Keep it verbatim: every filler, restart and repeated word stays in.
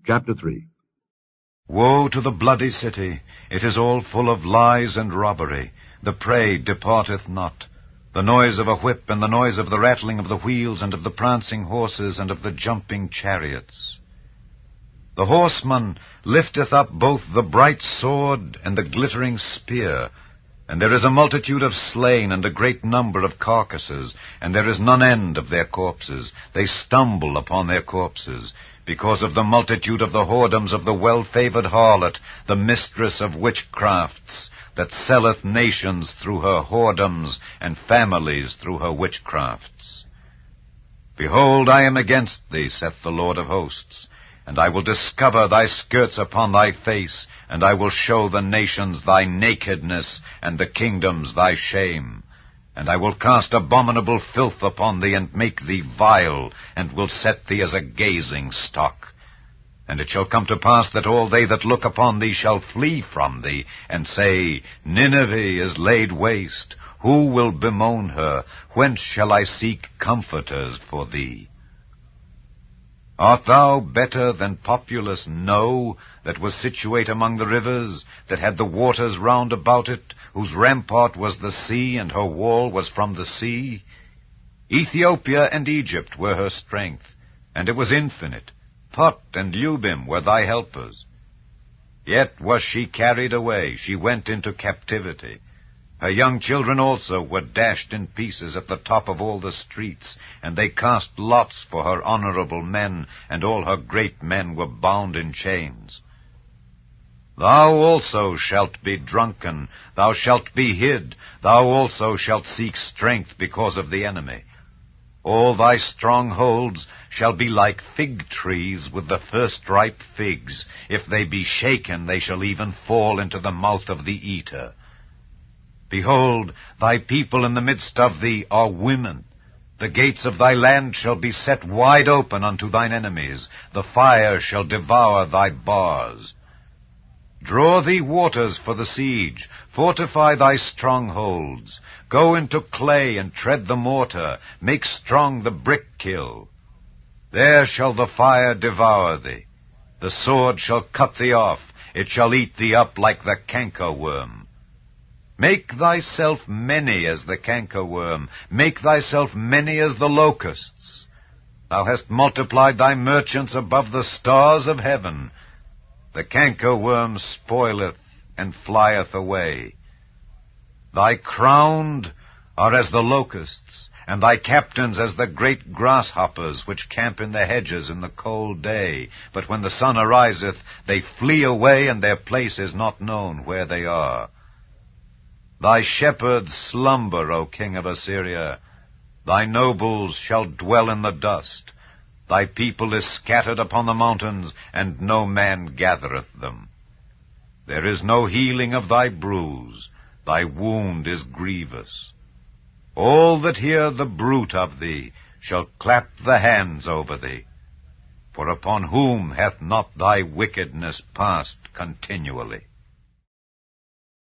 Chapter three. Woe to the bloody city! It is all full of lies and robbery. The prey departeth not. The noise of a whip, and the noise of the rattling of the wheels, and of the prancing horses, and of the jumping chariots. The horseman lifteth up both the bright sword and the glittering spear. And there is a multitude of slain, and a great number of carcasses, and there is none end of their corpses. They stumble upon their corpses, because of the multitude of the whoredoms of the well-favored harlot, the mistress of witchcrafts, that selleth nations through her whoredoms, and families through her witchcrafts. Behold, I am against thee, saith the Lord of hosts, and I will discover thy skirts upon thy face, and I will show the nations thy nakedness, and the kingdoms thy shame. And I will cast abominable filth upon thee, and make thee vile, and will set thee as a gazing stock. And it shall come to pass that all they that look upon thee shall flee from thee, and say, Nineveh is laid waste. Who will bemoan her? Whence shall I seek comforters for thee? Art thou better than populous No, that was situate among the rivers, that had the waters round about it, whose rampart was the sea, and her wall was from the sea? Ethiopia and Egypt were her strength, and it was infinite. Put and Lubim were thy helpers. Yet was she carried away, she went into captivity. Her young children also were dashed in pieces at the top of all the streets, and they cast lots for her honorable men, and all her great men were bound in chains. Thou also shalt be drunken, thou shalt be hid, thou also shalt seek strength because of the enemy. All thy strongholds shall be like fig trees with the first ripe figs. If they be shaken, they shall even fall into the mouth of the eater. Behold, thy people in the midst of thee are women. The gates of thy land shall be set wide open unto thine enemies. The fire shall devour thy bars. Draw thee waters for the siege. Fortify thy strongholds. Go into clay and tread the mortar. Make strong the brick kiln. There shall the fire devour thee. The sword shall cut thee off. It shall eat thee up like the cankerworm. Make thyself many as the cankerworm. Make thyself many as the locusts. Thou hast multiplied thy merchants above the stars of heaven. The cankerworm spoileth and flieth away. Thy crowned are as the locusts, and thy captains as the great grasshoppers, which camp in the hedges in the cold day. But when the sun ariseth, they flee away, and their place is not known where they are. Thy shepherds slumber, O king of Assyria. Thy nobles shall dwell in the dust. Thy people is scattered upon the mountains, and no man gathereth them. There is no healing of thy bruise. Thy wound is grievous. All that hear the bruit of thee shall clap the hands over thee. For upon whom hath not thy wickedness passed continually?